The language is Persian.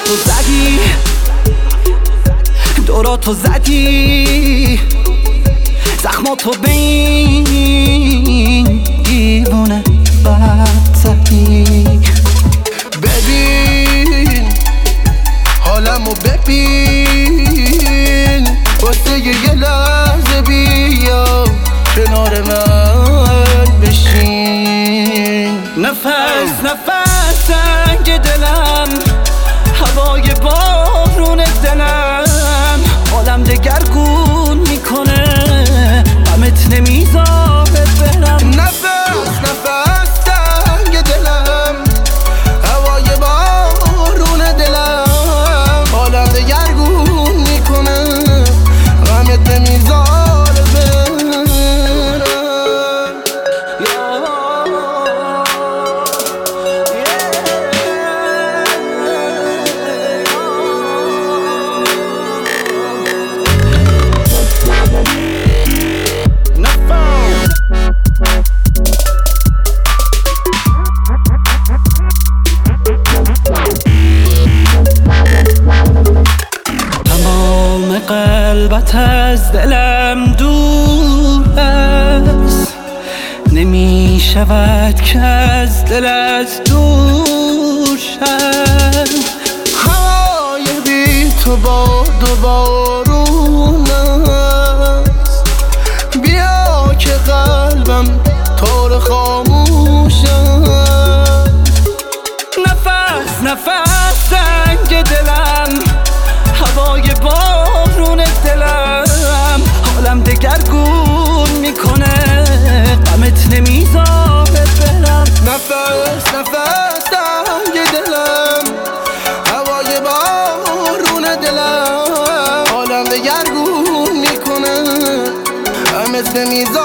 حرفاتو زدی، دوراتو زدی، زخماتو به این دیوونه بد زدی. ببین حالمو ببین، واسه یه لحظه بیا کنار من بشین. نفس نفس تنگ دلم، هوای بارون دلم، حالم دگرگون میکنه، غمت نمیذاره برم. نفس نفس تنگ دلم، هوای بارون دلم، حالم دگرگون میکنه، غمت نمیذاره برم. قلبت از دلم دور است، نمی شود که از دلت دور شد. هوای بی تو باد و بارون است، بیا که قلبم طور خاموش است. نفس نفس تنگ دلم، هوای بارون دلم، حالم دگرگون میکنه، غمت نمیذاره برم. نفس نفس تنگ دلم، هوای بارون دلم، حالم دگرگون میکنه، غمت نمیذاره